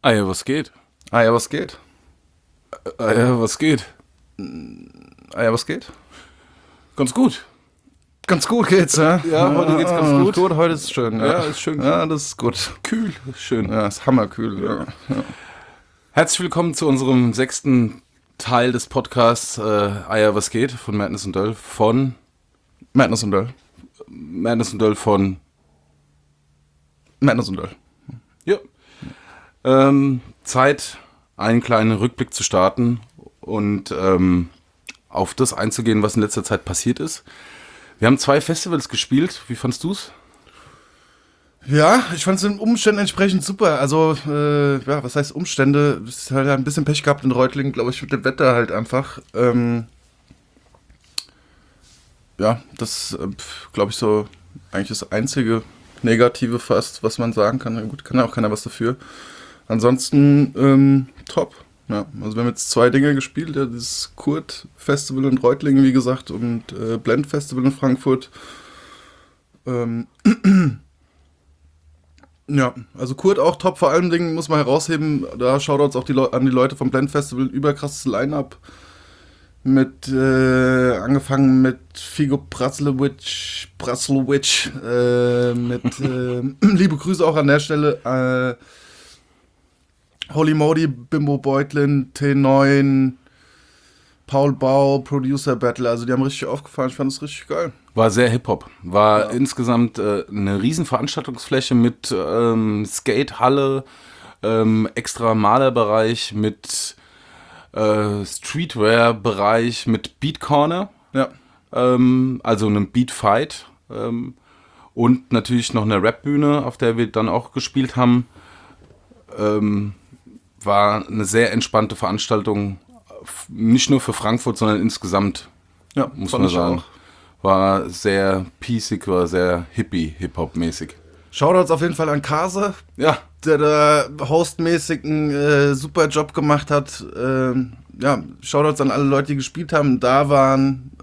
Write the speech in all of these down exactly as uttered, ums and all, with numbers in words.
Ah ja, was geht? Ah ja, was geht? Ah ja, was geht? Ah ja, was geht? Ganz gut. Ganz gut geht's, ja? Ja, heute geht's ganz gut. Gut, heute ist schön, ja. Ja, ist schön. Ja, das ist gut. Kühl, schön. Ja, ist hammerkühl, ja. ja. Herzlich willkommen zu unserem sechsten Teil des Podcasts äh, Ah ja, was geht? Von Madness und Döll. Von Madness und Döll. Madness und Döll von Madness und Döll. Ja. Ähm, Zeit, einen kleinen Rückblick zu starten und ähm, auf das einzugehen, was in letzter Zeit passiert ist. Wir haben zwei Festivals gespielt. Wie fandst du's? Ja, ich fand es den Umständen entsprechend super. Also, äh, ja, was heißt Umstände? Es ist halt ein bisschen Pech gehabt in Reutlingen, glaube ich, mit dem Wetter halt einfach. Ähm, ja, das, äh, glaube ich, so eigentlich das einzige Negative fast, was man sagen kann. Ja, gut, kann ja auch keiner was dafür. Ansonsten, ähm, top. Ja, also wir haben jetzt zwei Dinge gespielt, ja, dieses Kurt-Festival in Reutlingen, wie gesagt, und äh, Blend-Festival in Frankfurt. Ähm, ja, also Kurt auch top, vor allen Dingen muss man herausheben, da Shoutouts auch die Le- an die Leute vom Blend-Festival, überkrasses Line-Up. Mit, äh, angefangen mit Figo Praslewitsch, Praslewitsch, äh, mit, äh, liebe Grüße auch an der Stelle, äh, Holy Modi, Bimbo Beutlin, T neun, Paul Bau, Producer Battle, also die haben richtig aufgefahren, ich fand es richtig geil. War sehr Hip-Hop. War Ja. insgesamt äh, eine riesen Veranstaltungsfläche mit ähm, Skatehalle, ähm, extra Malerbereich, mit äh, Streetwear-Bereich, mit Beat Corner, Ja, ähm, also einem Beat Fight ähm, und natürlich noch eine Rap-Bühne, auf der wir dann auch gespielt haben. Ähm, war eine sehr entspannte Veranstaltung, f- nicht nur für Frankfurt, sondern insgesamt, ja, muss fand man ich sagen. auch. War sehr peacig, war sehr hippie, Hip-Hop-mäßig. Shoutouts auf jeden Fall an Kase, Ja, der da hostmäßig einen äh, super Job gemacht hat. Ähm, ja, Shoutouts an alle Leute, die gespielt haben, da waren,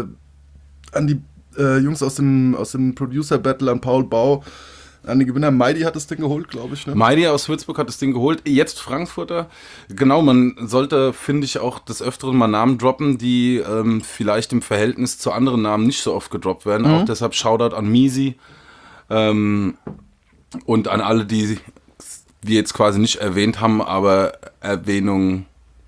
äh, an die äh, Jungs aus dem, aus dem Producer Battle, an Paul Bau, an den Gewinner. Meidi hat das Ding geholt, glaube ich. Ne? Meidi aus Würzburg hat das Ding geholt, jetzt Frankfurter. Genau, man sollte, finde ich, auch des Öfteren mal Namen droppen, die ähm, vielleicht im Verhältnis zu anderen Namen nicht so oft gedroppt werden. Mhm. Auch deshalb Shoutout an Misi ähm, und an alle, die wir jetzt quasi nicht erwähnt haben, aber Erwähnung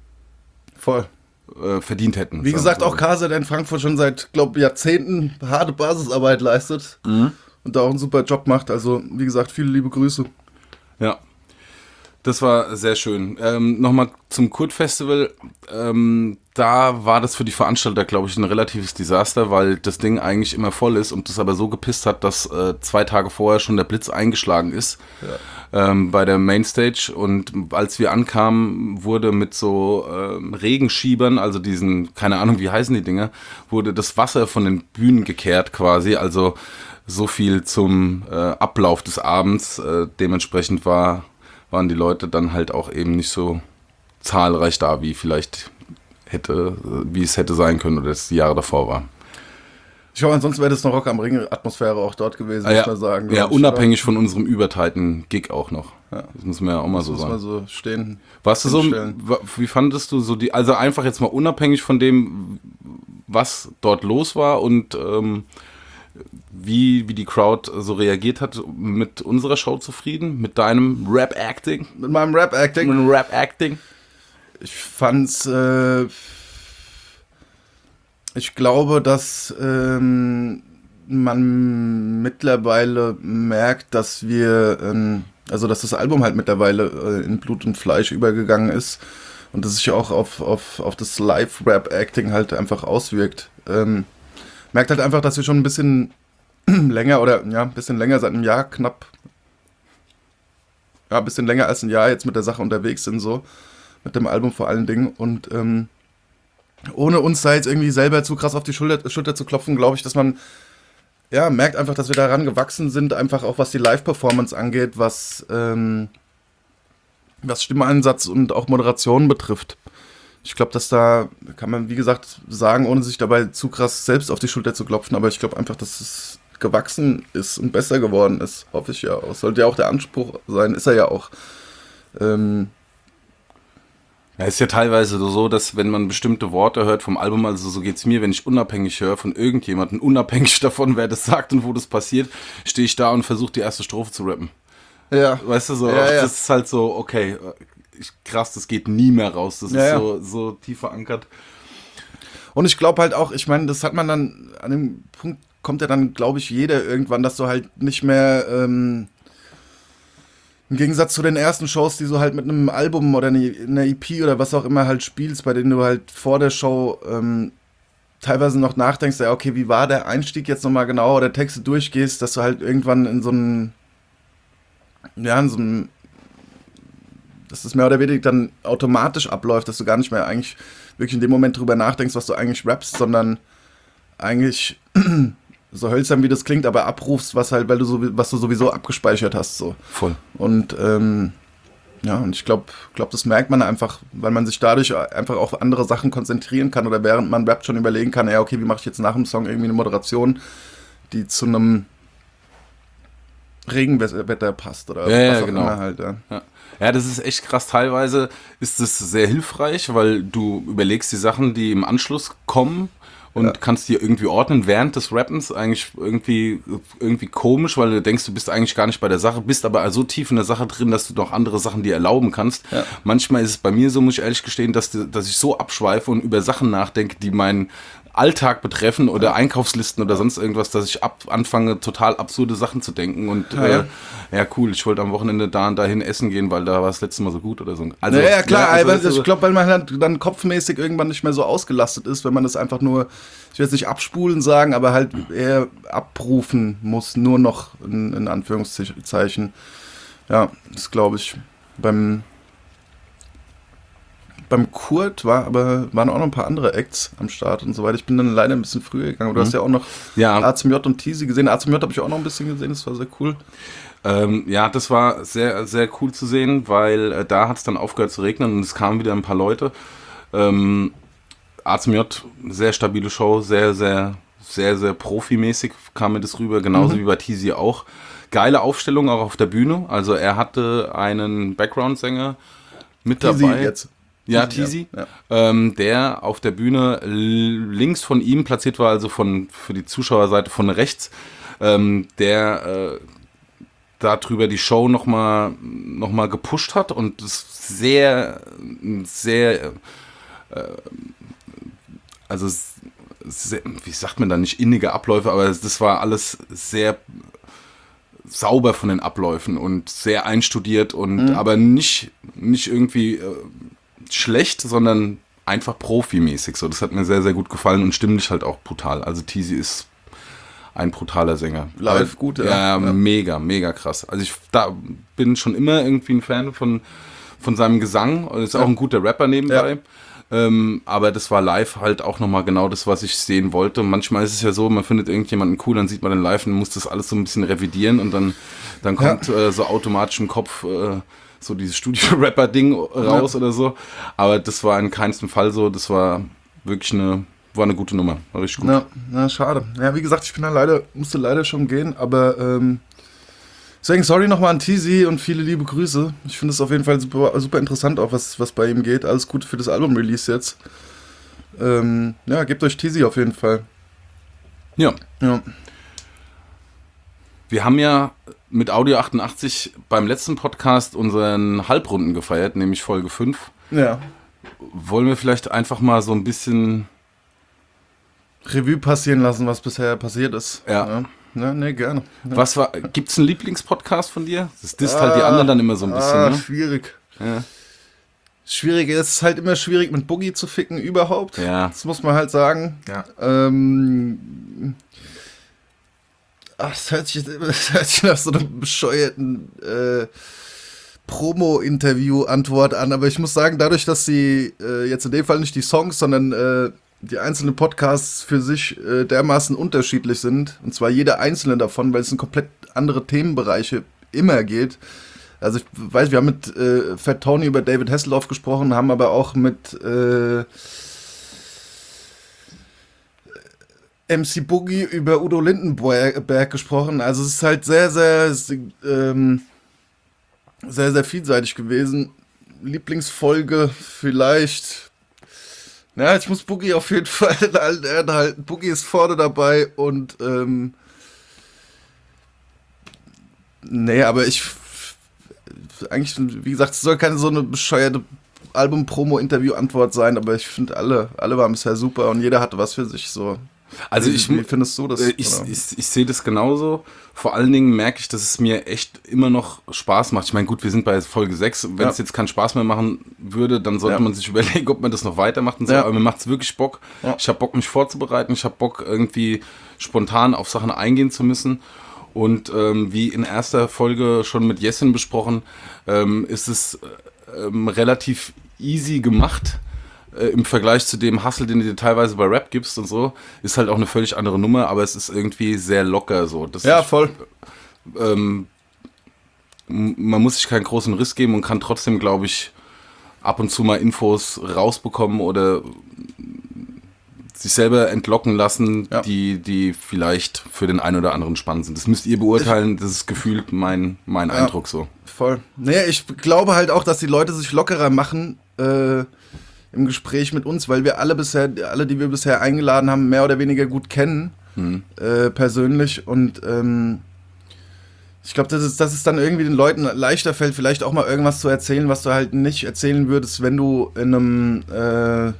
Voll. äh, verdient hätten. Wie sagen gesagt, wir so. auch Kase, der in Frankfurt schon seit, glaube Jahrzehnten harte Basisarbeit leistet und da auch einen super Job macht. Also, wie gesagt, viele liebe Grüße. Ja, das war sehr schön. Ähm, Nochmal zum Kurt-Festival. Ähm, da war das für die Veranstalter, glaube ich, ein relatives Desaster, weil das Ding eigentlich immer voll ist und das aber so gepisst hat, dass äh, zwei Tage vorher schon der Blitz eingeschlagen ist ähm, bei der Mainstage. Und als wir ankamen, wurde mit so ähm, Regenschiebern, also diesen, keine Ahnung, wie heißen die Dinger, wurde das Wasser von den Bühnen gekehrt quasi. Also so viel zum äh, Ablauf des Abends. Äh, dementsprechend war, waren die Leute dann halt auch eben nicht so zahlreich da, wie vielleicht hätte, äh, wie es hätte sein können oder es die Jahre davor war. Ich glaube, ansonsten wäre das eine Rock am Ring-Atmosphäre auch dort gewesen, Ah, muss ja, man sagen. ja, glaub ich, unabhängig von unserem überteilten Gig auch noch. Ja. Das muss man ja auch mal oder? so Muss sagen. man so stehen. Warst du so, hinstellen. wa- wie fandest du so die, also einfach jetzt mal unabhängig von dem, was dort los war und ähm, wie, wie die Crowd so reagiert hat, mit unserer Show zufrieden? Mit deinem Rap-Acting? Mit meinem Rap-Acting. Mit dem Rap-Acting? Ich fand's, äh, ich glaube, dass ähm, man mittlerweile merkt, dass wir, ähm, also dass das Album halt mittlerweile äh, in Blut und Fleisch übergegangen ist und dass sich auch auf, auf, auf das Live-Rap-Acting halt einfach auswirkt. Ähm, merkt halt einfach, dass wir schon ein bisschen länger oder ja, ein bisschen länger, seit einem Jahr knapp, ja, ein bisschen länger als ein Jahr jetzt mit der Sache unterwegs sind, so. Mit dem Album vor allen Dingen. Und ähm, ohne uns da jetzt irgendwie selber zu krass auf die Schulter, Schulter zu klopfen, glaube ich, dass man ja merkt einfach, dass wir daran gewachsen sind, einfach auch was die Live-Performance angeht, was, ähm, was Stimmeinsatz und auch Moderation betrifft. Ich glaube, dass da, kann man wie gesagt sagen, ohne sich dabei zu krass selbst auf die Schulter zu klopfen, aber ich glaube einfach, dass es gewachsen ist und besser geworden ist, hoffe ich ja auch. Sollte ja auch der Anspruch sein, ist er ja auch. Ähm, Ja, ist ja teilweise so, dass wenn man bestimmte Worte hört vom Album, also so geht's mir, wenn ich unabhängig höre von irgendjemandem, unabhängig davon, wer das sagt und wo das passiert, stehe ich da und versuche die erste Strophe zu rappen. ja. Weißt du, so, Ja, ja. das ist halt so, okay, ich, krass, das geht nie mehr raus, das Ja, ist ja. so, so tief verankert. Und ich glaube halt auch, ich meine, das hat man dann, an dem Punkt kommt ja dann, glaube ich, jeder irgendwann, dass du halt nicht mehr, ähm, im Gegensatz zu den ersten Shows, die du halt mit einem Album oder einer E P oder was auch immer halt spielst, bei denen du halt vor der Show ähm, teilweise noch nachdenkst, ja, okay, wie war der Einstieg jetzt nochmal genau, oder Texte durchgehst, dass du halt irgendwann in so einem, ja, in so einem, dass das mehr oder weniger dann automatisch abläuft, dass du gar nicht mehr eigentlich wirklich in dem Moment drüber nachdenkst, was du eigentlich rappst, sondern eigentlich so hölzern, wie das klingt, aber abrufst, was halt, weil du so, was du sowieso abgespeichert hast, so. Voll. Und ähm, ja, und ich glaube, glaub, das merkt man einfach, weil man sich dadurch einfach auf andere Sachen konzentrieren kann oder während man rappt schon überlegen kann, ja, okay, wie mache ich jetzt nach dem Song irgendwie eine Moderation, die zu einem Regenwetter passt oder Ja, was ja, auch genau. immer halt. Ja. Ja. Ja, das ist echt krass. Teilweise ist es sehr hilfreich, weil du überlegst die Sachen, die im Anschluss kommen und Ja. kannst die irgendwie ordnen während des Rappens. Eigentlich irgendwie, irgendwie komisch, weil du denkst, du bist eigentlich gar nicht bei der Sache, bist aber so tief in der Sache drin, dass du noch andere Sachen dir erlauben kannst. Ja. Manchmal ist es bei mir so, muss ich ehrlich gestehen, dass, dass ich so abschweife und über Sachen nachdenke, die meinen Alltag betreffen oder ja. Einkaufslisten oder sonst irgendwas, dass ich ab, anfange, total absurde Sachen zu denken und ja, äh, ja cool, ich wollte am Wochenende da und dahin essen gehen, weil da war es letztes Mal so gut oder so. Also, ja, ja, klar, ja, also, also, also, ich glaube, weil man halt dann kopfmäßig irgendwann nicht mehr so ausgelastet ist, wenn man das einfach nur, ich will jetzt nicht abspulen sagen, aber halt eher abrufen muss, nur noch in, in Anführungszeichen. Ja, das glaube ich beim Beim Kurt war aber waren auch noch ein paar andere Acts am Start und so weiter. Ich bin dann leider ein bisschen früher gegangen. Du Mhm. hast ja auch noch ja. A Z J und Teasy gesehen. A Z J habe ich auch noch ein bisschen gesehen, das war sehr cool. Ähm, ja, das war sehr, sehr cool zu sehen, weil äh, da hat es dann aufgehört zu regnen und es kamen wieder ein paar Leute. Ähm, A Z J, sehr stabile Show, sehr, sehr, sehr, sehr profimäßig kam mir das rüber, genauso Mhm. wie bei Teasy auch. Geile Aufstellung auch auf der Bühne. Also er hatte einen Background-Sänger mit Teasy dabei. jetzt. Ja, Teasy, Teasy, ja, ähm, der auf der Bühne l- links von ihm platziert war, also von für die Zuschauerseite von rechts, ähm, der äh, darüber die Show nochmal noch mal gepusht hat und es sehr, sehr, äh, also sehr, wie sagt man da, nicht innige Abläufe, aber das war alles sehr sauber von den Abläufen und sehr einstudiert und Mhm. aber nicht, nicht irgendwie äh, schlecht, sondern einfach profimäßig. So, das hat mir sehr, sehr gut gefallen und stimmlich halt auch brutal. Also Teasy ist ein brutaler Sänger. Live Aber, gut, ja. ja. Ja. Mega, mega krass. Also ich da bin schon immer irgendwie ein Fan von, von seinem Gesang. Ist auch Ja. ein guter Rapper nebenbei. Ähm, aber das war live halt auch nochmal genau das, was ich sehen wollte. Manchmal ist es ja so, man findet irgendjemanden cool, dann sieht man den live und muss das alles so ein bisschen revidieren und dann, dann kommt ja. äh, so automatisch im Kopf äh, so dieses Studio-Rapper-Ding raus ja. oder so. Aber das war in keinem Fall so. Das war wirklich eine, war eine gute Nummer. War richtig gut. Na, na, schade. Ja, wie gesagt, ich bin da leider, musste leider schon gehen, aber ähm, deswegen sorry nochmal an Teasy und viele liebe Grüße. Ich finde es auf jeden Fall super, super interessant, auch was, was bei ihm geht. Alles Gute für das Album-Release jetzt. Ähm, ja, gebt euch Teasy auf jeden Fall. Ja. Ja. Wir haben ja mit Audio achtundachtzig beim letzten Podcast unseren Halbrunden gefeiert, nämlich Folge fünf. Ja. Wollen wir vielleicht einfach mal so ein bisschen Revue passieren lassen, was bisher passiert ist. Ja. Ja, ja nee, gerne. Ja. Was war, gibt's einen Lieblingspodcast von dir? Das disst halt die anderen dann immer so ein bisschen, ah, ne? Schwierig. Ja. Schwierig, es ist halt immer schwierig mit Boogie zu ficken überhaupt. Ja. Das muss man halt sagen. Ja. Ähm, ach, das hört sich, das hört sich nach so einem bescheuerten äh, Promo-Interview-Antwort an, aber ich muss sagen, dadurch, dass sie äh, jetzt in dem Fall nicht die Songs, sondern äh, die einzelnen Podcasts für sich äh, dermaßen unterschiedlich sind, und zwar jeder einzelne davon, weil es in komplett andere Themenbereiche immer geht. Also ich weiß, wir haben mit äh, Fat Tony über David Hasselhoff gesprochen, haben aber auch mit äh, M C Boogie über Udo Lindenberg gesprochen. Also es ist halt sehr, sehr ähm, sehr, sehr vielseitig gewesen. Lieblingsfolge vielleicht. Ja, ich muss Boogie auf jeden Fall halten. Boogie ist vorne dabei und ähm, nee, aber ich eigentlich, wie gesagt, es soll keine so eine bescheuerte Album-Promo-Interview-Antwort sein, aber ich finde alle, alle waren bisher super und jeder hatte was für sich so. Also ich, wie findest du das? Ich, ich, ich, ich sehe das genauso. Vor allen Dingen merke ich, dass es mir echt immer noch Spaß macht. Ich meine, gut, wir sind bei Folge sechs. Wenn ja. es jetzt keinen Spaß mehr machen würde, dann sollte ja. man sich überlegen, ob man das noch weitermacht und so. Ja. Aber mir macht es wirklich Bock. Ja. Ich habe Bock, mich vorzubereiten. Ich habe Bock, irgendwie spontan auf Sachen eingehen zu müssen. Und ähm, wie in erster Folge schon mit Jessin besprochen, ähm, ist es ähm, relativ easy gemacht. Äh, im Vergleich zu dem Hustle, den du dir teilweise bei Rap gibst und so, ist halt auch eine völlig andere Nummer, aber es ist irgendwie sehr locker so. Das ja, ist, voll. Ähm, man muss sich keinen großen Riss geben und kann trotzdem, glaube ich, ab und zu mal Infos rausbekommen oder sich selber entlocken lassen, ja. die, die vielleicht für den einen oder anderen spannend sind. Das müsst ihr beurteilen, das ist gefühlt mein, mein ja, Eindruck so. Voll. Naja, ich glaube halt auch, dass die Leute sich lockerer machen, äh, im Gespräch mit uns, weil wir alle bisher, alle, die wir bisher eingeladen haben, mehr oder weniger gut kennen, hm. äh, persönlich. Und ähm, ich glaube, dass es, dass es dann irgendwie den Leuten leichter fällt, vielleicht auch mal irgendwas zu erzählen, was du halt nicht erzählen würdest, wenn du in einem äh,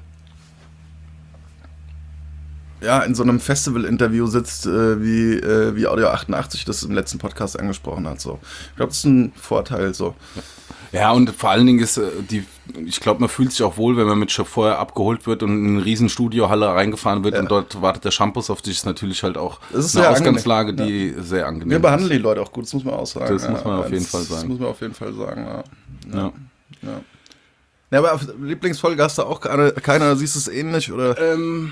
ja, in so einem Festival-Interview sitzt, äh, wie, äh, wie Audio achtundachtzig das im letzten Podcast angesprochen hat. So. Ich glaube, das ist ein Vorteil. So. Ja, und vor allen Dingen ist die, ich glaube, man fühlt sich auch wohl, wenn man mit Chauffeur abgeholt wird und in eine riesen Studiohalle reingefahren wird ja. und dort wartet der Shampoo auf dich, ist natürlich halt auch ist eine Ausgangslage, die ja. sehr angenehm ist. Wir behandeln die Leute auch gut, das muss man auch sagen. Das ja, muss man auf jeden das, Fall sagen. Das muss man auf jeden Fall sagen, ja. Ja. ja. ja. ja aber auf Lieblingsfolge hast du auch keine, keiner, siehst du es ähnlich, oder? Ähm...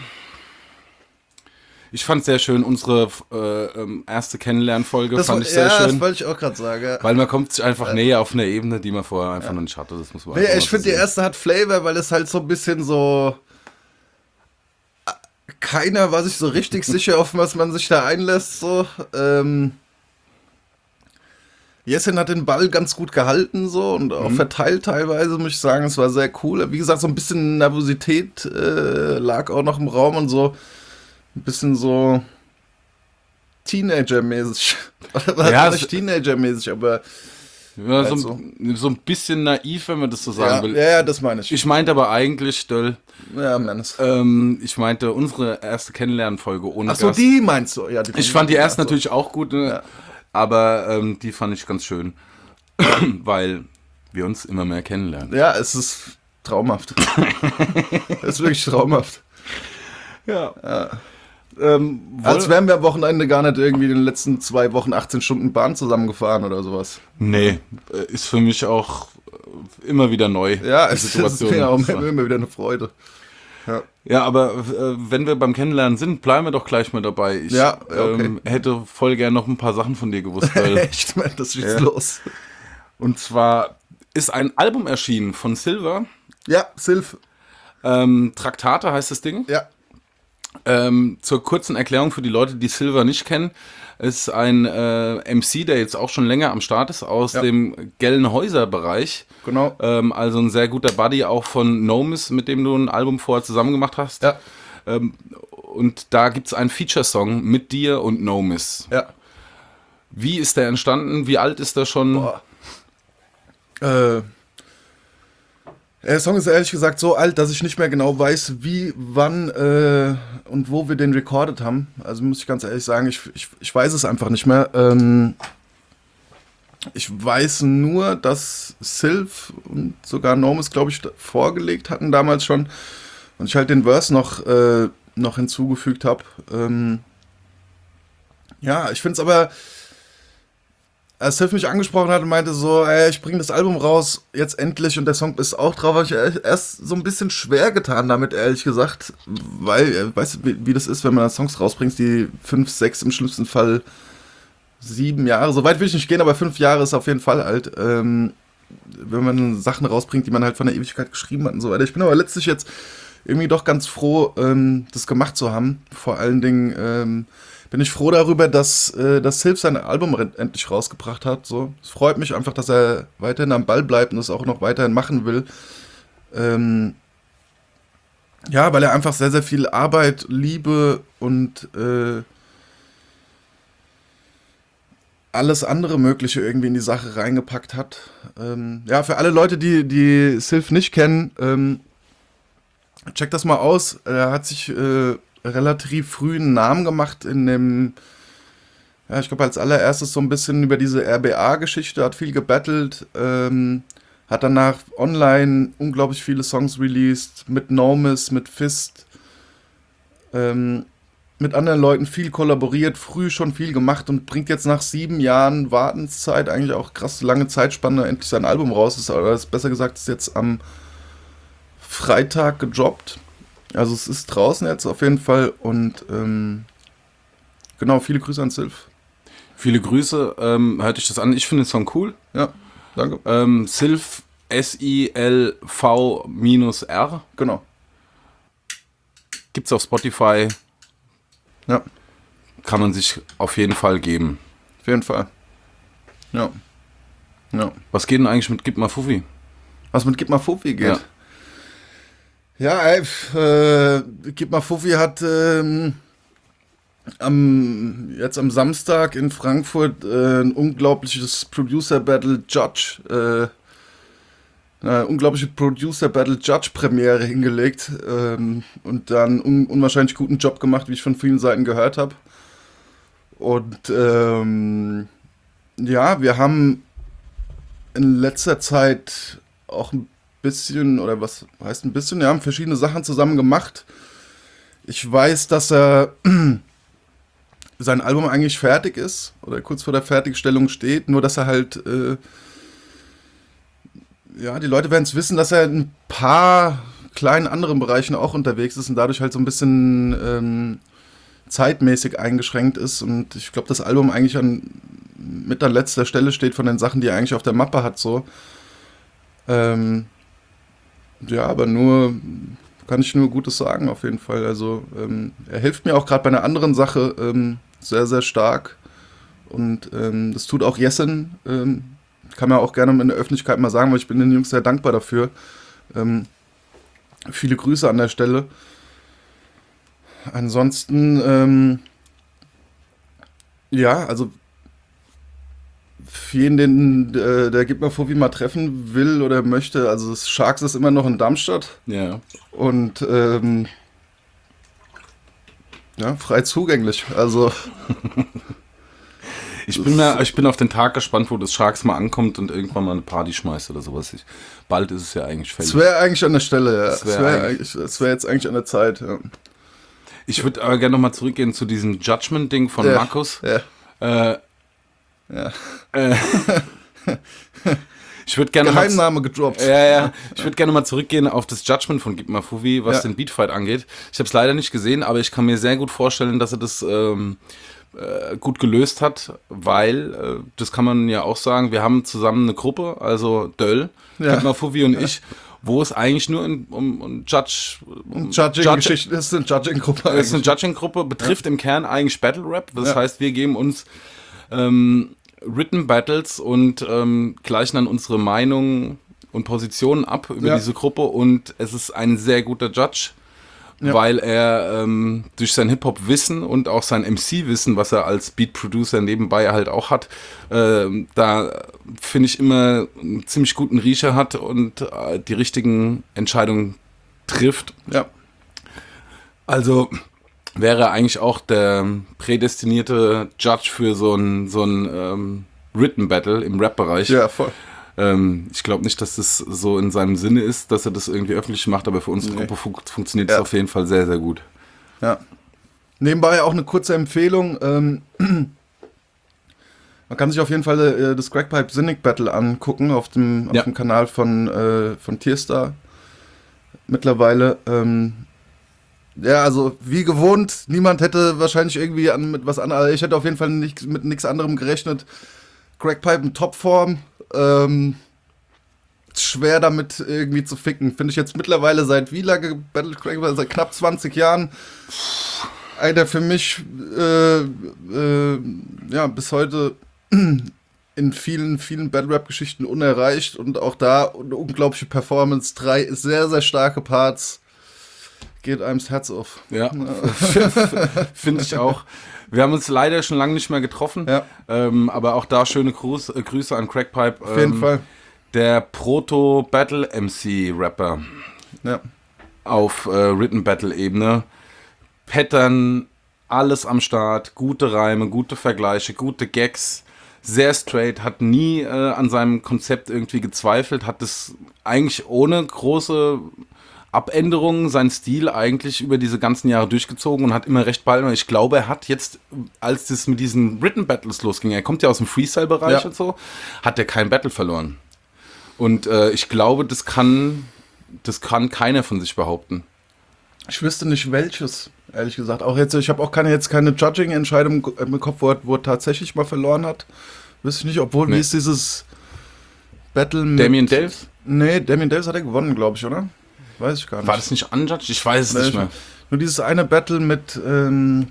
Ich fand es sehr schön, unsere äh, ähm, erste Kennenlernfolge das fand war, ich sehr ja, schön. Das wollte ich auch gerade sagen. Ja. Weil man kommt sich einfach ja. näher auf eine Ebene, die man vorher einfach ja. noch nicht hatte. Das muss man ja, ich finde, die erste hat Flavor, weil es halt so ein bisschen so... Keiner war sich so richtig sicher, auf was man sich da einlässt. So. Ähm Jessin hat den Ball ganz gut gehalten so und auch mhm. verteilt teilweise, muss ich sagen. Es war sehr cool. Wie gesagt, so ein bisschen Nervosität äh, lag auch noch im Raum und so. Ein bisschen so Teenager-mäßig. Ja, nicht Teenager-mäßig, aber ja, so, so. so ein bisschen naiv, wenn man das so sagen ja, will. Ja, ja, das meine ich. Ich meinte aber eigentlich, Döll, ja, meines. Ähm, ich meinte unsere erste Kennenlernfolge ohne Ach so, Gast. die meinst du? Ja, die ich fand die erste so. natürlich auch gut, ne? Ja. aber ähm, die fand ich ganz schön, weil wir uns immer mehr kennenlernen. Ja, es ist traumhaft. Es ist wirklich traumhaft. Ja. ja. Ähm, Als wären wir am Wochenende gar nicht irgendwie in den letzten zwei Wochen achtzehn Stunden Bahn zusammengefahren oder sowas. Nee, ist für mich auch immer wieder neu. Ja, es ist mir auch immer wieder eine Freude. Ja, ja aber äh, wenn wir beim Kennenlernen sind, bleiben wir doch gleich mal dabei. Ich ja, okay. ähm, hätte voll gern noch ein paar Sachen von dir gewusst. Weil, echt, man, das ist ja. los. Und zwar ist ein Album erschienen von Silver. Ja, Silv. Ähm, Traktate heißt das Ding. Ja. Ähm, zur kurzen Erklärung für die Leute, die Silver nicht kennen, ist ein äh, M C, der jetzt auch schon länger am Start ist, aus ja. dem Gelnhäuser-Bereich. Genau. Ähm, also ein sehr guter Buddy auch von Nomis, mit dem du ein Album vorher zusammen gemacht hast. Ja. Ähm, und da gibt es einen Feature-Song mit dir und Nomis. Ja. Wie ist der entstanden? Wie alt ist der schon? Boah. Äh... Der Song ist ehrlich gesagt so alt, dass ich nicht mehr genau weiß, wie, wann äh, und wo wir den recorded haben. Also muss ich ganz ehrlich sagen, ich, ich, ich weiß es einfach nicht mehr. Ähm, ich weiß nur, dass Silv und sogar Nomis, glaube ich, vorgelegt hatten damals schon. Und ich halt den Verse noch, äh, noch hinzugefügt habe. Ähm, ja, ich finde es aber... Als Silv mich angesprochen hat und meinte so, ey, ich bringe das Album raus, jetzt endlich, und der Song ist auch drauf, habe ich erst so ein bisschen schwer getan damit, ehrlich gesagt, weil, weißt du, wie, wie das ist, wenn man Songs rausbringt, die fünf, sechs, im schlimmsten Fall sieben Jahre, so weit will ich nicht gehen, aber fünf Jahre ist auf jeden Fall alt, ähm, wenn man Sachen rausbringt, die man halt von der Ewigkeit geschrieben hat und so weiter. Ich bin aber letztlich jetzt irgendwie doch ganz froh, ähm, das gemacht zu haben, vor allen Dingen, ähm, bin ich froh darüber, dass, äh, dass Sylph sein Album re- endlich rausgebracht hat. So. Es freut mich einfach, dass er weiterhin am Ball bleibt und es auch noch weiterhin machen will. Ähm, ja, weil er einfach sehr, sehr viel Arbeit, Liebe und äh, alles andere Mögliche irgendwie in die Sache reingepackt hat. Ähm, ja, für alle Leute, die, die Sylph nicht kennen, ähm, checkt das mal aus. Er hat sich äh, relativ früh einen Namen gemacht in dem, ja, ich glaube als allererstes so ein bisschen über diese R B A-Geschichte, hat viel gebattelt, ähm, hat danach online unglaublich viele Songs released, mit Nomis, mit Fist, ähm, mit anderen Leuten viel kollaboriert, früh schon viel gemacht und bringt jetzt nach sieben Jahren Wartenszeit, eigentlich auch krass lange Zeitspanne, endlich sein Album raus. Ist, oder ist besser gesagt, ist jetzt am Freitag gedroppt. Also es ist draußen jetzt auf jeden Fall und ähm, genau, viele Grüße an Sylph. Viele Grüße, ähm, hört euch das an. Ich finde den Song cool. Ja, danke. Ähm, Sylph, S I L V R. Genau. Gibt's auf Spotify. Ja, Kann man sich auf jeden Fall geben. auf jeden Fall. Ja. Ja. Was geht denn eigentlich mit Gib mal Fuffi? Was mit Gib mal Fuffi geht? Ja. Ja, ey, äh, Gib mal Fuffi hat ähm, am, jetzt am Samstag in Frankfurt äh, ein unglaubliches Producer-Battle Judge, äh, eine unglaubliche Producer-Battle Judge-Premiere hingelegt ähm, und dann un unwahrscheinlich guten Job gemacht, wie ich von vielen Seiten gehört habe. Und ähm, ja, wir haben in letzter Zeit auch ein bisschen, oder was heißt ein bisschen, wir haben verschiedene Sachen zusammen gemacht. Ich weiß, dass er sein Album eigentlich fertig ist oder kurz vor der Fertigstellung steht, nur dass er halt, äh, ja, die Leute werden es wissen, dass er in ein paar kleinen anderen Bereichen auch unterwegs ist und dadurch halt so ein bisschen ähm, zeitmäßig eingeschränkt ist und ich glaube, das Album eigentlich an mit an letzter Stelle steht von den Sachen, die er eigentlich auf der Mappe hat, so. Ähm, ja, aber nur, kann ich nur Gutes sagen, auf jeden Fall. Also, ähm, er hilft mir auch gerade bei einer anderen Sache ähm, sehr, sehr stark. Und ähm, das tut auch Jessen. Ähm, kann man auch gerne in der Öffentlichkeit mal sagen, weil ich bin den Jungs sehr dankbar dafür. Ähm, viele Grüße an der Stelle. Ansonsten, ähm, ja, also für jeden, den äh, der Gib mal Fuffi mal treffen will oder möchte, also das Sharks ist immer noch in Darmstadt Ja. und ähm, ja, frei zugänglich. Also Ich bin, mir, ich bin auf den Tag gespannt, wo das Sharks mal ankommt und irgendwann mal eine Party schmeißt oder sowas. Ich, bald ist es ja eigentlich fällig. es wäre eigentlich an der Stelle, ja. Es Es wär wäre eigentlich- wär jetzt eigentlich an der Zeit, ja. Ich würde aber gerne nochmal zurückgehen zu diesem Judgment-Ding von Ja, Markus. Ja, Äh, ja. äh, ich würde gerne mal, Geheimname gedroppt. ja, ja, ich würde gerne mal zurückgehen auf das Judgment von Gib mal Fuffi, was Ja. den Beatfight angeht. Ich habe es leider nicht gesehen, aber ich kann mir sehr gut vorstellen, dass er das ähm, äh, gut gelöst hat, weil, äh, das kann man ja auch sagen, wir haben zusammen eine Gruppe, also Döll, Ja. Gib mal Fuffi und ich, wo es eigentlich nur in, um, um Judge... Um Judging-Geschichte, das ist eine Judging-Gruppe Das ist eine eigentlich. Judging-Gruppe, betrifft im Kern eigentlich Battle Rap. Das Ja. heißt, wir geben uns ähm, Written Battles und ähm, gleichen dann unsere Meinungen und Positionen ab über Ja. diese Gruppe und es ist ein sehr guter Judge, Ja. weil er ähm, durch sein Hip-Hop-Wissen und auch sein M C-Wissen, was er als Beat-Producer nebenbei halt auch hat, ähm, da finde ich immer einen ziemlich guten Riecher hat und äh, die richtigen Entscheidungen trifft. Ja, Also wäre er eigentlich auch der prädestinierte Judge für so ein, so ein ähm, Written Battle im Rap-Bereich. ja, voll. Ähm, ich glaube nicht, dass das so in seinem Sinne ist, dass er das irgendwie öffentlich macht, aber für unsere Nee. Gruppe fun funktioniert es Ja. auf jeden Fall sehr, sehr gut. Ja. Nebenbei auch eine kurze Empfehlung. Ähm, man kann sich auf jeden Fall äh, das Crackpipe Cynic Battle angucken auf dem, auf Ja. dem Kanal von, äh, von Tierstar. Mittlerweile. Ähm, ja, also wie gewohnt, niemand hätte wahrscheinlich irgendwie an, mit was anderem, ich hätte auf jeden Fall nicht, mit nichts anderem gerechnet. Crackpipe in Topform. Ähm, schwer damit irgendwie zu ficken. Finde ich jetzt mittlerweile seit wie lange Battle Crackpipe? Seit knapp zwanzig Jahren. einer für mich äh, äh, ja, bis heute in vielen, vielen Battle-Rap-Geschichten unerreicht und auch da eine unglaubliche Performance. Drei sehr, sehr starke Parts. Geht einem das Herz auf. Ja, finde ich auch. Wir haben uns leider schon lange nicht mehr getroffen, ja. ähm, aber auch da schöne Gruß, äh, Grüße an Crackpipe. Auf jeden ähm, Fall. Der Proto-Battle-M C-Rapper Ja. auf äh, Written-Battle-Ebene. Pattern, alles am Start, gute Reime, gute Vergleiche, gute Gags. Sehr straight, hat nie äh, an seinem Konzept irgendwie gezweifelt, hat es eigentlich ohne große Abänderungen seinen Stil eigentlich über diese ganzen Jahre durchgezogen und hat immer recht bald. Ich glaube, er hat jetzt, als das mit diesen Written Battles losging, er kommt ja aus dem Freestyle-Bereich ja. und so, hat er kein Battle verloren. Und äh, ich glaube, das kann, das kann keiner von sich behaupten. Ich wüsste nicht welches, ehrlich gesagt. Auch jetzt, ich habe auch keine, jetzt keine Judging-Entscheidung im Kopf, wo er, wo er tatsächlich mal verloren hat. Wüsste ich nicht, obwohl, nee. Wie ist dieses Battle mit... Damien Daves? Nee, Damien Daves hat er gewonnen, glaube ich, oder? Weiß ich gar nicht. War das nicht unjudged? Ich weiß es nee, nicht mehr. Nur dieses eine Battle mit ähm,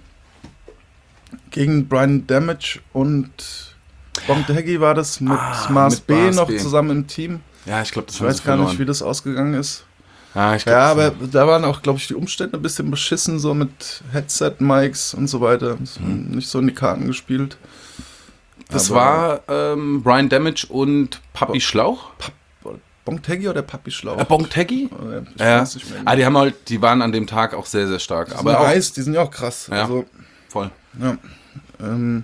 gegen Brian Damage und Bonk Haggy war das mit ah, Mars B Mars noch B. zusammen im Team. Ja, ich glaube, das Ich weiß gar nicht, wie das ausgegangen ist. Ah, ich glaub, ja, aber da waren auch, glaube ich, die Umstände ein bisschen beschissen, so mit Headset-Mics und so weiter. Hm. Nicht so in die Karten gespielt. Das aber war ähm, Brian Damage und Papi Bo- Schlauch? Pa- Bonk Haggy oder Papi Schlauch? Äh, Bonk Haggy? Ich ja. weiß nicht mehr. Ah, die haben halt, die waren an dem Tag auch sehr, sehr stark. Die aber sind auch heiß, die sind ja auch krass. Ja, also, voll. Ja. Ähm,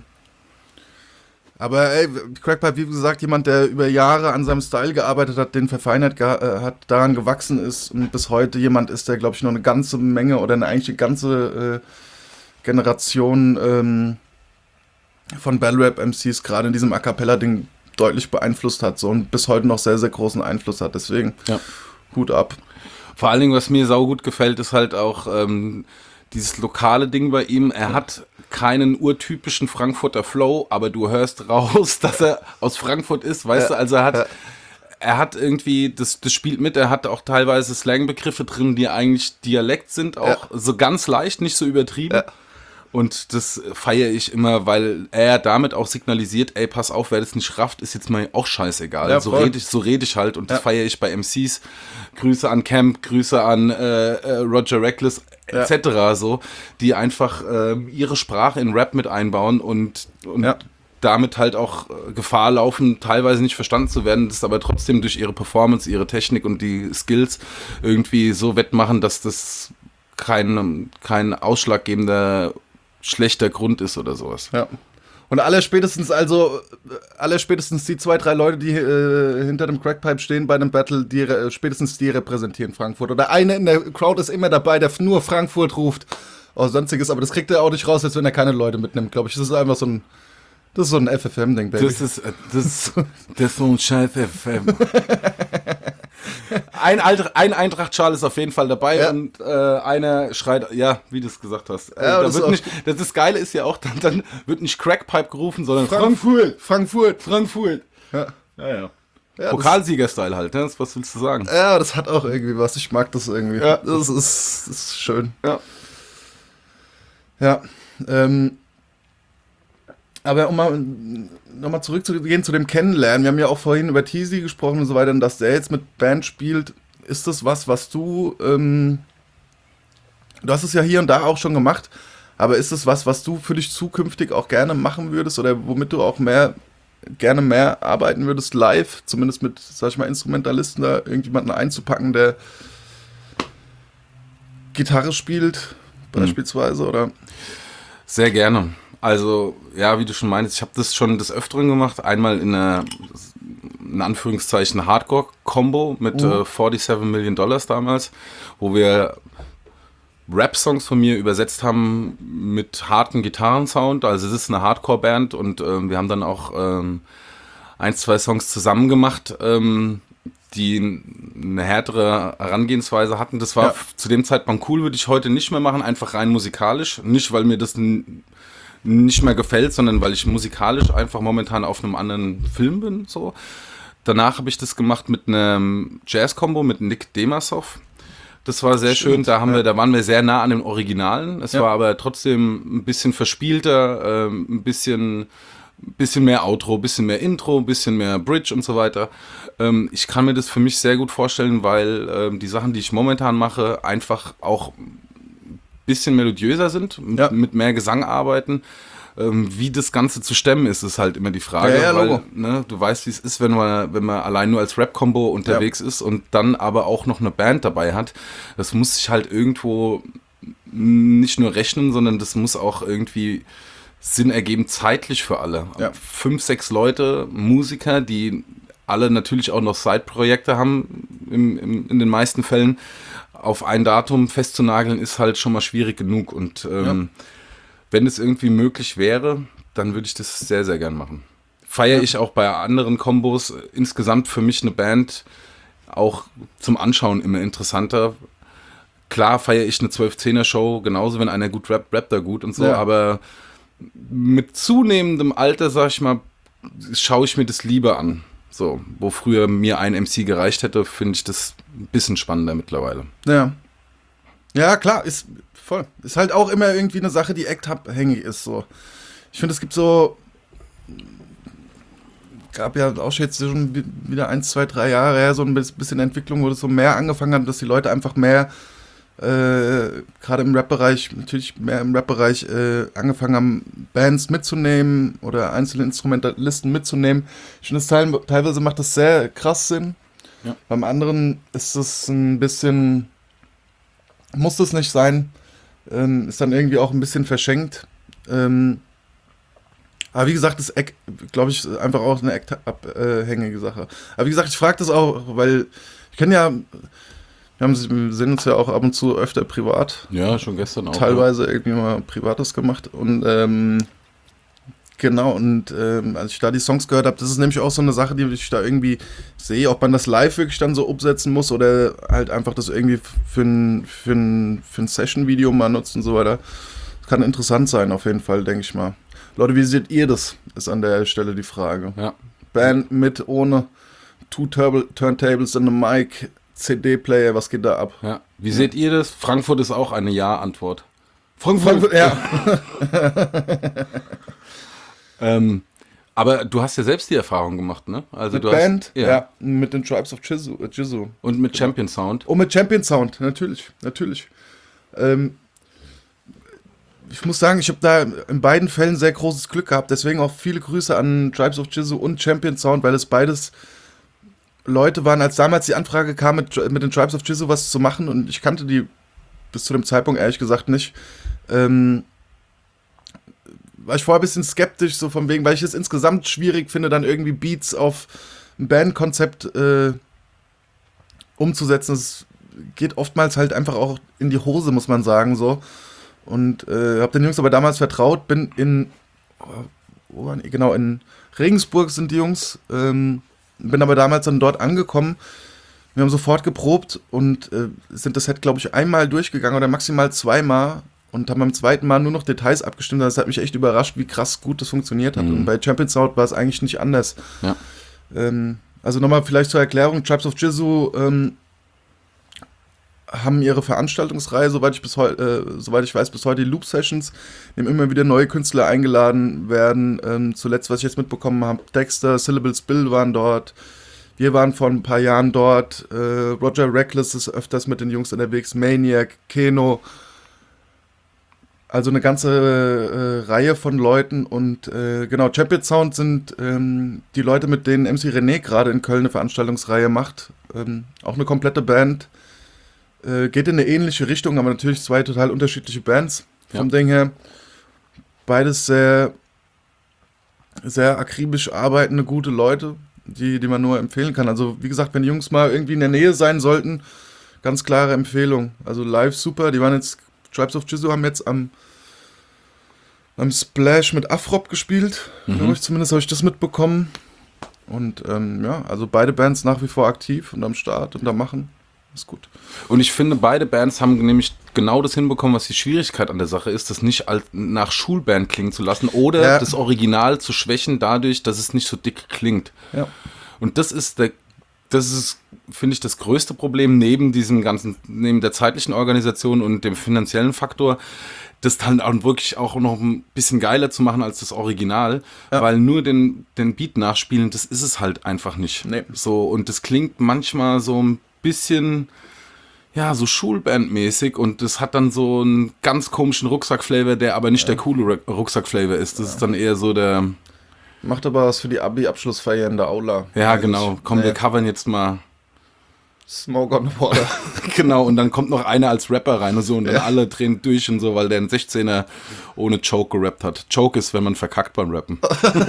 aber ey, Crackpipe, wie gesagt, jemand, der über Jahre an seinem Style gearbeitet hat, den verfeinert ge- äh, hat, daran gewachsen ist und bis heute jemand ist, der, glaube ich, noch eine ganze Menge oder eine eigentlich eine ganze äh, Generation ähm, von Battle-Rap-M Cs gerade in diesem A Cappella-Ding deutlich beeinflusst hat so, und bis heute noch sehr, sehr großen Einfluss hat. Deswegen ja. Hut ab. Vor allen Dingen, was mir saugut gefällt, ist halt auch ähm, dieses lokale Ding bei ihm. Er hat keinen urtypischen Frankfurter Flow, aber du hörst raus, dass er aus Frankfurt ist, weißt ja. du? Also er hat, ja. er hat irgendwie, das, das spielt mit, er hat auch teilweise Slangbegriffe drin, die eigentlich Dialekt sind, auch ja. so ganz leicht, nicht so übertrieben. Ja. Und das feiere ich immer, weil er damit auch signalisiert, ey, pass auf, wer das nicht rafft, ist jetzt mal auch scheißegal. Ja, so rede ich, so red ich halt und das ja. feiere ich bei M Cs. Grüße an Camp, Grüße an äh, äh, Roger Reckless et cetera. Ja. So, die einfach äh, ihre Sprache in Rap mit einbauen und, und ja. damit halt auch äh, Gefahr laufen, teilweise nicht verstanden zu werden, das aber trotzdem durch ihre Performance, ihre Technik und die Skills irgendwie so wettmachen, dass das kein, kein ausschlaggebender schlechter Grund ist oder sowas. Ja. Und aller spätestens also, aller spätestens die zwei, drei Leute, die äh, hinter dem Crackpipe stehen bei einem Battle, die äh, spätestens die repräsentieren Frankfurt. Oder einer in der Crowd ist immer dabei, der nur Frankfurt ruft. Oh, sonstiges, aber das kriegt er auch nicht raus, als wenn er keine Leute mitnimmt, glaube ich. Das ist einfach so ein, das ist so ein F F M-Ding, Baby. Das ist, das ist, das ist so ein scheiß F F M. Ein, ein Eintracht-Schal ist auf jeden Fall dabei ja. und äh, einer schreit, ja, wie du es gesagt hast. Äh, ja, da das, wird ist nicht, das, das Geile ist ja auch, dann, dann wird nicht Crackpipe gerufen, sondern Frankfurt. Frankfurt. Frankfurt. Ja, ja. ja. ja Pokalsieger-Style halt, ne? Was willst du sagen? Ja, das hat auch irgendwie was. Ich mag das irgendwie. Ja. Das ist, das ist schön. Ja. Ja. Ähm. Aber um mal nochmal zurückzugehen zu dem Kennenlernen, wir haben ja auch vorhin über Teasy gesprochen und so weiter, und dass der jetzt mit Band spielt, ist das was, was du, ähm, du hast es ja hier und da auch schon gemacht, aber ist das was, was du für dich zukünftig auch gerne machen würdest oder womit du auch mehr, gerne mehr arbeiten würdest, live, zumindest mit, sag ich mal, Instrumentalisten da irgendjemanden einzupacken, der Gitarre spielt, beispielsweise, mhm. oder? Sehr gerne. Also, ja, wie du schon meinst, ich habe das schon des Öfteren gemacht. Einmal in einer, in Anführungszeichen, Hardcore-Combo mit uh. äh, siebenundvierzig Million Dollars damals, wo wir Rap-Songs von mir übersetzt haben mit harten Gitarrensound. Also es ist eine Hardcore-Band und äh, wir haben dann auch ähm, ein, zwei Songs zusammen gemacht, ähm, die eine härtere Herangehensweise hatten. Das war ja. zu dem Zeitpunkt cool, würde ich heute nicht mehr machen, einfach rein musikalisch. Nicht, weil mir das n- nicht mehr gefällt, sondern weil ich musikalisch einfach momentan auf einem anderen Film bin. So. Danach habe ich das gemacht mit einem Jazz-Kombo mit Nick Demasov. Das war sehr Stimmt, schön, da haben ja. wir, da waren wir sehr nah an den Originalen. Es Ja. war aber trotzdem ein bisschen verspielter, ähm, ein bisschen, bisschen mehr Outro, ein bisschen mehr Intro, ein bisschen mehr Bridge und so weiter. Ähm, ich kann mir das für mich sehr gut vorstellen, weil ähm, die Sachen, die ich momentan mache, einfach auch ein bisschen melodiöser sind, m- Ja. mit mehr Gesang arbeiten. Ähm, wie das Ganze zu stemmen ist, ist halt immer die Frage, Ja, ja, weil Logo. ne, du weißt, wie es ist, wenn man, wenn man allein nur als Rap-Combo unterwegs ist und dann aber auch noch eine Band dabei hat. Das muss sich halt irgendwo nicht nur rechnen, sondern das muss auch irgendwie Sinn ergeben, zeitlich für alle. Ja. Fünf, sechs Leute, Musiker, die alle natürlich auch noch Side-Projekte haben, im, im, in den meisten Fällen, auf ein Datum festzunageln, ist halt schon mal schwierig genug. Und ähm, wenn es irgendwie möglich wäre, dann würde ich das sehr, sehr gern machen. Feiere ich auch bei anderen Kombos. Insgesamt für mich eine Band auch zum Anschauen immer interessanter. Klar feiere ich eine zwölf-Zehner-Show, genauso wenn einer gut rappt, rappt er gut und so, Ja. aber mit zunehmendem Alter, sag ich mal, schaue ich mir das lieber an. So, wo früher mir ein M C gereicht hätte, finde ich das ein bisschen spannender mittlerweile. Ja. Ja, klar, ist voll. Ist halt auch immer irgendwie eine Sache, die actabhängig ist. So. Ich finde, es gibt so. Gab ja auch schon jetzt schon wi- wieder eins, zwei, drei Jahre her so ein bis- bisschen Entwicklung, wo das so mehr angefangen hat, dass die Leute einfach mehr, äh, gerade im Rap-Bereich, natürlich mehr im Rap-Bereich, äh, angefangen haben, Bands mitzunehmen oder einzelne Instrumentalisten mitzunehmen. Ich finde, das teil- teilweise macht das sehr krass Sinn. Ja. Beim anderen ist es ein bisschen. Muss das nicht sein. Ähm, ist dann irgendwie auch ein bisschen verschenkt. Ähm, aber wie gesagt, das Eck, glaube ich, ist einfach auch eine eckabhängige Sache. Aber wie gesagt, ich frage das auch, weil ich kenne ja, wir, haben, wir sehen uns ja auch ab und zu öfter privat, Ja, schon gestern auch. teilweise irgendwie mal Privates gemacht. Und ähm, genau, und ähm, als ich da die Songs gehört habe, das ist nämlich auch so eine Sache, die ich da irgendwie sehe, ob man das live wirklich dann so umsetzen muss oder halt einfach das irgendwie für ein, für ein, für ein Session-Video mal nutzt und so weiter. Das kann interessant sein, auf jeden Fall, denke ich mal. Leute, wie seht ihr das? Ist an der Stelle die Frage. Ja. Band mit, ohne, two Turb- Turntables and a Mic, C D-Player, was geht da ab? Ja. Wie seht ihr das? Frankfurt ist auch eine Ja-Antwort. Frankfurt, ja. Ähm, aber du hast ja selbst die Erfahrung gemacht, ne? Also Mit du Band, hast, ja. mit den Tribes of Jizu. äh, Jizu. Und mit Champion Sound. Oh, mit Champion Sound, natürlich, natürlich. Ähm, ich muss sagen, ich habe da in beiden Fällen sehr großes Glück gehabt. Deswegen auch viele Grüße an Tribes of Jizu und Champion Sound, weil es beides Leute waren, als damals die Anfrage kam, mit, mit den Tribes of Jizu was zu machen. Und ich kannte die bis zu dem Zeitpunkt ehrlich gesagt nicht. Ähm, war ich vorher ein bisschen skeptisch, so von wegen, weil ich es insgesamt schwierig finde, dann irgendwie Beats auf ein Bandkonzept äh, umzusetzen. Es geht oftmals halt einfach auch in die Hose, muss man sagen, so. Und äh, habe den Jungs aber damals vertraut, bin in, oh, wo waren die? Genau, in Regensburg sind die Jungs, ähm, bin aber damals dann dort angekommen. Wir haben sofort geprobt und äh, sind das Set, glaube ich, einmal durchgegangen oder maximal zweimal und haben beim zweiten Mal nur noch Details abgestimmt. Das hat mich echt überrascht, wie krass gut das funktioniert hat. Mhm. Und bei Champion Sound war es eigentlich nicht anders. Ja. Ähm, also nochmal vielleicht zur Erklärung, Tribes of Jizu ähm, haben ihre Veranstaltungsreihe, soweit ich, bis heu- äh, soweit ich weiß, bis heute die Loop Sessions, in dem immer wieder neue Künstler eingeladen werden. Ähm, zuletzt, was ich jetzt mitbekommen habe, Dexter, Syllables Bill waren dort. Wir waren vor ein paar Jahren dort. Äh, Roger Reckless ist öfters mit den Jungs unterwegs. Maniac, Keno. Also eine ganze äh, Reihe von Leuten. Und äh, genau, Champion Sound sind ähm, die Leute, mit denen M C René gerade in Köln eine Veranstaltungsreihe macht. Ähm, auch eine komplette Band. Äh, geht in eine ähnliche Richtung, aber natürlich zwei total unterschiedliche Bands vom Ja. Ding her. Beides sehr, sehr akribisch arbeitende, gute Leute, die, die man nur empfehlen kann. Also wie gesagt, wenn die Jungs mal irgendwie in der Nähe sein sollten, ganz klare Empfehlung. Also live super, die waren jetzt, Tribes of Jizu haben jetzt am, am Splash mit Afrop gespielt, Mhm. glaube ich, zumindest habe ich das mitbekommen. Und ähm, ja, also beide Bands nach wie vor aktiv und am Start und am Machen. Ist gut. Und ich finde, beide Bands haben nämlich genau das hinbekommen, was die Schwierigkeit an der Sache ist, das nicht als, nach Schulband klingen zu lassen oder Ja. das Original zu schwächen dadurch, dass es nicht so dick klingt. Ja. Und das ist der das ist, finde ich, das größte Problem neben diesem ganzen, neben der zeitlichen Organisation und dem finanziellen Faktor, das dann auch wirklich auch noch ein bisschen geiler zu machen als das Original, ja. weil nur den, den Beat nachspielen, das ist es halt einfach nicht. Nee. So, und das klingt manchmal so ein bisschen, ja, so Schulbandmäßig und das hat dann so einen ganz komischen Rucksackflavor, der aber nicht ja. der coole Rucksackflavor ist. Das ja. ist dann eher so der... Macht aber was für die Abi-Abschlussfeier in der Aula. Ja, eigentlich. Genau. Komm, nee. wir covern jetzt mal Smoke on the Water. Genau, und dann kommt noch einer als Rapper rein und so und dann ja. alle drehen durch und so, weil der einen sechzehner ohne Choke gerappt hat. Choke ist, wenn man verkackt beim Rappen.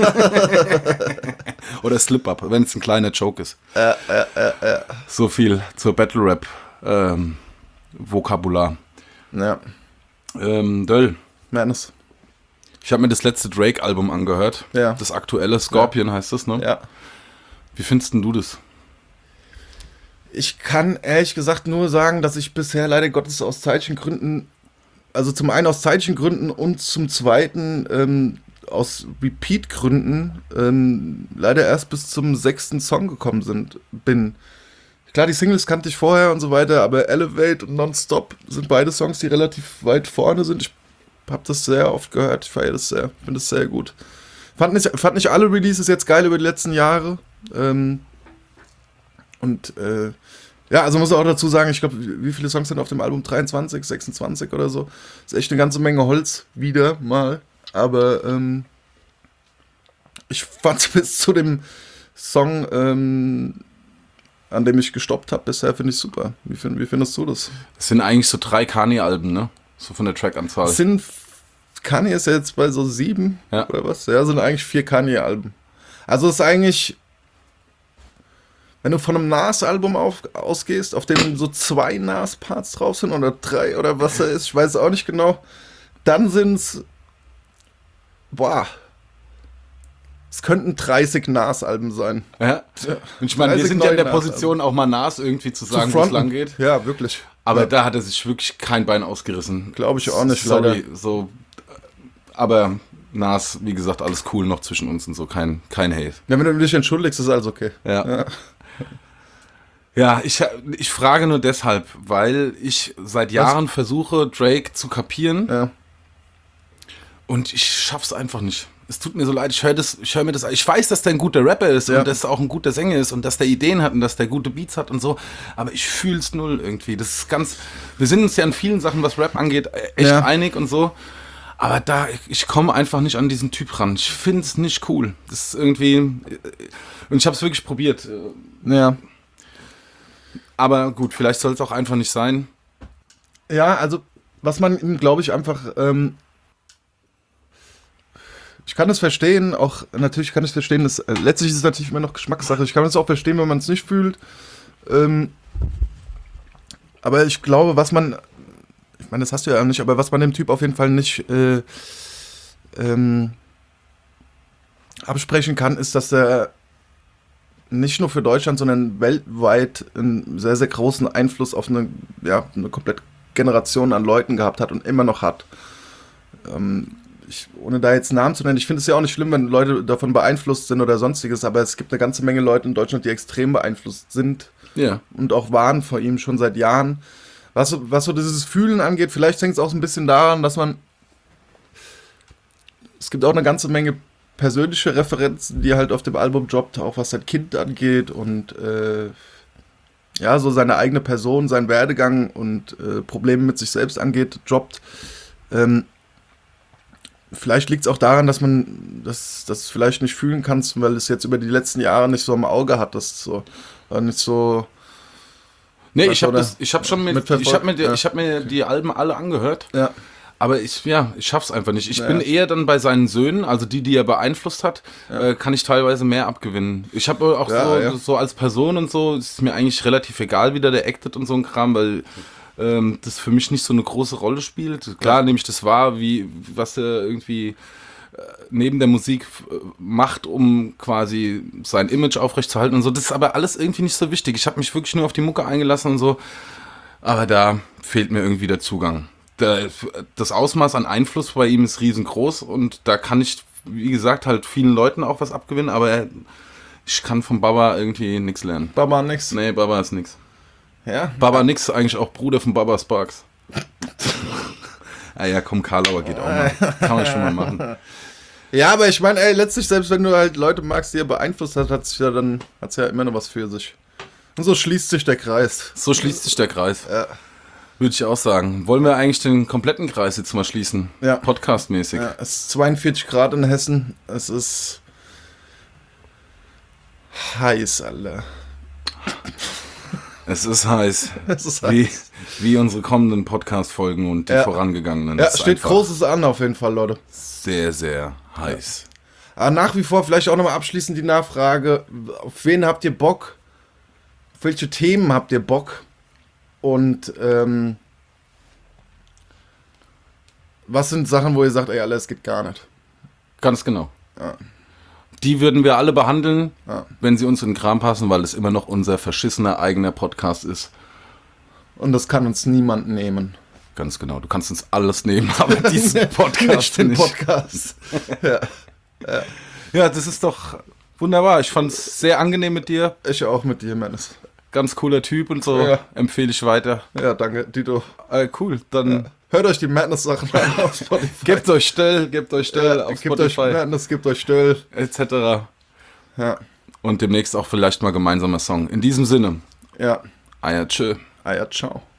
Oder Slip-Up, wenn es ein kleiner Choke ist. Äh, äh, äh, äh. So viel zur Battle-Rap. Ähm, Vokabular. Ja. Ähm, Döll. Madness. Ich habe mir das letzte Drake-Album angehört. Ja. Das aktuelle, Scorpion ja. heißt das, ne? Ja. Wie findest denn du das? Ich kann ehrlich gesagt nur sagen, dass ich bisher leider Gottes aus zeitlichen Gründen, also zum einen aus zeitlichen Gründen und zum zweiten ähm, aus Repeat-Gründen ähm, leider erst bis zum sechsten Song gekommen sind, bin. Klar, die Singles kannte ich vorher und so weiter, aber Elevate und Nonstop sind beide Songs, die relativ weit vorne sind. Ich habe das sehr oft gehört, ich feiere das sehr, finde das sehr gut. Fand nicht, fand nicht alle Releases jetzt geil über die letzten Jahre. Ähm, und äh, ja, also muss ich auch dazu sagen, ich glaube, wie viele Songs sind auf dem Album? dreiundzwanzig, sechsundzwanzig oder so. Ist echt eine ganze Menge Holz wieder mal. Aber ähm, ich fand bis zu dem Song, ähm, an dem ich gestoppt habe bisher, finde ich super. Wie, find, wie findest du das? Das sind eigentlich so drei Kanye-Alben, ne? So von der Trackanzahl. Das sind, Kanye ist ja jetzt bei so sieben ja. oder was? Ja, sind eigentlich vier Kanye-Alben. Also ist eigentlich, wenn du von einem Nas-Album auf, ausgehst, auf dem so zwei Nas-Parts drauf sind oder drei oder was er ist, ich weiß es auch nicht genau, dann sind es, boah, es könnten dreißig Nas-Alben sein. Ja. Und ich meine, wir sind ja in der Position, auch mal Nas irgendwie zu sagen, wo es lang geht. Ja, wirklich. Aber ja. da hat er sich wirklich kein Bein ausgerissen. Glaube ich auch nicht. Sorry, so. Aber Nas, wie gesagt, alles cool noch zwischen uns und so, kein, kein Hate. Ja, wenn du dich entschuldigst, ist alles okay. Ja. Ja, ja ich, ich frage nur deshalb, weil ich seit Jahren Was? versuche, Drake zu kapieren. Ja. Und ich schaff's einfach nicht. Es tut mir so leid, ich höre das, ich höre mir das, ich weiß, dass der ein guter Rapper ist ja. und dass er auch ein guter Sänger ist und dass der Ideen hat und dass der gute Beats hat und so, aber ich fühl's null irgendwie. Das ist ganz, wir sind uns ja in vielen Sachen, was Rap angeht, echt ja. einig und so, aber da, ich komme einfach nicht an diesen Typ ran. Ich find's nicht cool. Das ist irgendwie, und ich hab's wirklich probiert. Ja. Aber gut, vielleicht soll es auch einfach nicht sein. Ja, also, was man ihm, glaube ich, einfach, ähm, ich kann es verstehen, auch natürlich kann ich verstehen, dass, äh, letztlich ist es natürlich immer noch Geschmackssache. Ich kann es auch verstehen, wenn man es nicht fühlt. Ähm, aber ich glaube, was man, ich meine, das hast du ja auch nicht, aber was man dem Typ auf jeden Fall nicht äh, ähm, absprechen kann, ist, dass er nicht nur für Deutschland, sondern weltweit einen sehr, sehr großen Einfluss auf eine, ja, eine komplette Generation an Leuten gehabt hat und immer noch hat. Ähm, Ich, ohne da jetzt Namen zu nennen, ich finde es ja auch nicht schlimm, wenn Leute davon beeinflusst sind oder sonstiges, aber es gibt eine ganze Menge Leute in Deutschland, die extrem beeinflusst sind ja. und auch waren vor ihm schon seit Jahren. Was, was so dieses Fühlen angeht, vielleicht hängt es auch so ein bisschen daran, dass man, es gibt auch eine ganze Menge persönliche Referenzen, die halt auf dem Album droppt, auch was sein Kind angeht und äh, ja, so seine eigene Person, sein Werdegang und äh, Probleme mit sich selbst angeht, droppt. Ähm, Vielleicht liegt es auch daran, dass man das, das vielleicht nicht fühlen kannst, weil es jetzt über die letzten Jahre nicht so im Auge hat, das so war nicht so. Nee, ich habe ich habe schon mit, ich habe mir, die, ja. ich hab mir die Alben alle angehört. Ja. Aber ich, ja, ich schaff's einfach nicht. Ich ja. bin eher dann bei seinen Söhnen, also die, die er beeinflusst hat, ja. äh, kann ich teilweise mehr abgewinnen. Ich habe auch ja, so, ja. so als Person und so, ist mir eigentlich relativ egal, wie der, der actet und so ein Kram, weil ähm, das für mich nicht so eine große Rolle spielt. Klar, ja. nehme ich das wahr, wie, was er irgendwie äh, neben der Musik äh, macht, um quasi sein Image aufrechtzuerhalten und so. Das ist aber alles irgendwie nicht so wichtig. Ich habe mich wirklich nur auf die Mucke eingelassen und so, aber da fehlt mir irgendwie der Zugang. Das Ausmaß an Einfluss bei ihm ist riesengroß und da kann ich, wie gesagt, halt vielen Leuten auch was abgewinnen, aber Ich kann von Baba irgendwie nichts lernen. Baba nix. Nee, Baba ist nix. Ja? Baba nix, eigentlich auch Bruder von Baba Sparks. Ah ja, komm, Karlauer geht auch mal. Kann man schon mal machen. Ja, aber ich meine, ey, letztlich, selbst wenn du halt Leute magst, die er beeinflusst hat, hat sich ja dann, hat's ja immer noch was für sich. Und so schließt sich der Kreis. So schließt sich der Kreis. Ja. Würde ich auch sagen. Wollen wir eigentlich den kompletten Kreis jetzt mal schließen? Ja. Podcastmäßig. Ja, es ist zweiundvierzig Grad in Hessen. Es ist heiß, Alter. Es ist heiß. Es ist Wie, heiß. wie unsere kommenden Podcast-Folgen und die Ja. vorangegangenen. Ja, Es ist steht einfach Großes an auf jeden Fall, Leute. Sehr, sehr heiß. Aber nach wie vor vielleicht auch nochmal abschließend die Nachfrage, auf wen habt ihr Bock? Auf welche Themen habt ihr Bock? Und ähm, was sind Sachen, wo ihr sagt, ey, alles geht gar nicht? Ganz genau. Ja. Die würden wir alle behandeln, Ja. wenn sie uns in den Kram passen, weil es immer noch unser verschissener eigener Podcast ist. Und das kann uns niemand nehmen. Ganz genau. Du kannst uns alles nehmen, aber diesen Podcast Nicht den nicht. Podcast. Ja, Ja, das ist doch wunderbar. Ich fand es sehr angenehm mit dir. ich auch mit dir, Mannes. Ganz cooler Typ und so. Ja. Empfehle ich weiter. Ja, danke, Dito. Äh, cool, dann Hört euch die Madness-Sachen an auf Spotify. gebt euch still, gebt euch still Ja, auf gebt euch Spotify Madness, gebt euch still. et cetera. Ja, Und demnächst auch vielleicht mal gemeinsamer Song. In diesem Sinne, ja. Eier, tschö. Ah ja, ciao.